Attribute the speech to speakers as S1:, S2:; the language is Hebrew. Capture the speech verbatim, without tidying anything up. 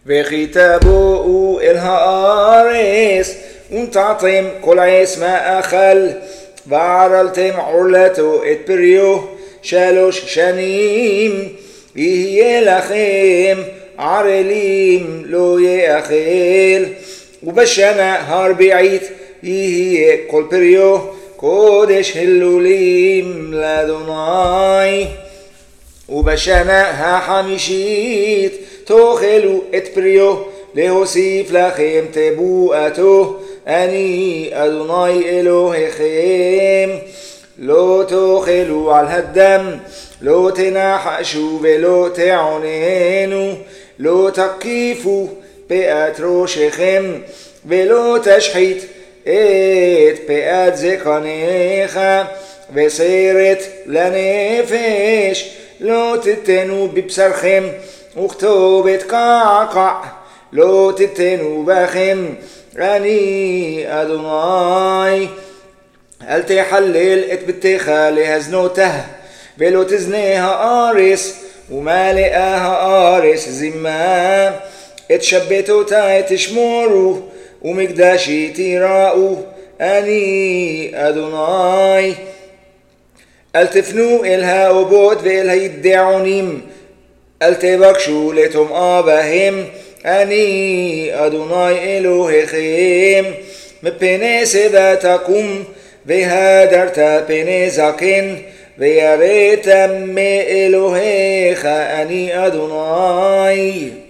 S1: וכי תבואו אל הארץ ונטעתם כל עץ מאכל וערלתם עורלתו את פריו שלוש שנים יהיה לכם ערלים לא יאכל ובשנה הרביעית יהיה כל פריו קודש הילולים לאדוני ובשנה החמישית תאכלו את פריו להוסיף לכם תבואתו אני אדוני אלוהיכם לא תאכלו על הדם לא תנחשו ולא תעוננו לא תקיפו פאת ראשכם ולא תשחית את פאת זקניך וסרט לנפש לא תתנו בבשרכם וכתובת קעקע לא תתנו בכם אני אדוני אל תחלל את ביתך להזנותה ולא תזנה הארץ ומלאה הארץ זימה את שבתותי תשמורו ומקדשי תיראו אני אדוני אל תפנו אל האובות ואל הידעונים אל תבקשו לטומאה בהם אני אדוני אלוהיכם מפני שיבה תקום והדרת פני זקן ויראת מאלוהיך אני אדוני